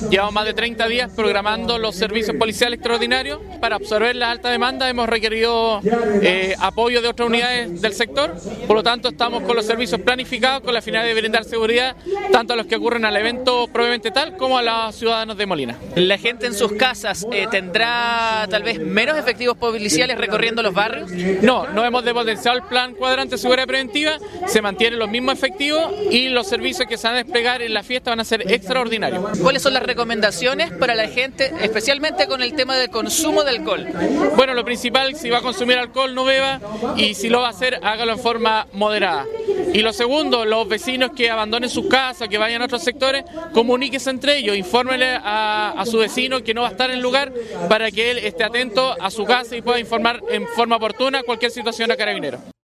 Llevamos más de 30 días programando los servicios policiales extraordinarios. Para absorber la alta demanda hemos requerido apoyo de otras unidades del sector, por lo tanto estamos con los servicios planificados con la finalidad de brindar seguridad tanto a los que ocurren al evento propiamente tal como a los ciudadanos de Molina. ¿La gente en sus casas tendrá tal vez menos efectivos policiales recorriendo los barrios? No hemos despotenciado el plan cuadrante de seguridad preventiva, se mantienen los mismos efectivos y los servicios que se van a desplegar en la fiesta van a ser extraordinarios. ¿Cuáles son las recomendaciones para la gente, especialmente con el tema del consumo de alcohol? Bueno, lo principal, si va a consumir alcohol no beba y si lo va a hacer, hágalo en forma moderada. Y lo segundo, los vecinos que abandonen sus casas, que vayan a otros sectores, comuníquese entre ellos, infórmele a su vecino que no va a estar en el lugar para que él esté atento a su casa y pueda informar en forma oportuna cualquier situación a Carabineros.